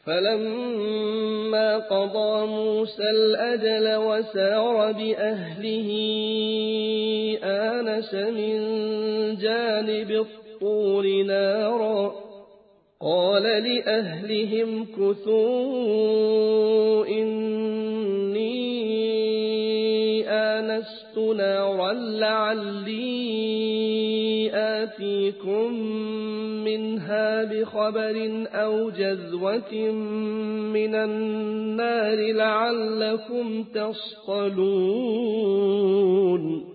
فلما قضى موسى الأجل وسار بأهله آنس من جانب الطور نارا قال لأهلهم كثوا إني آنست نارا لعلي آتيكم منها بخبر أو جذوة من النار لعلكم تصطلون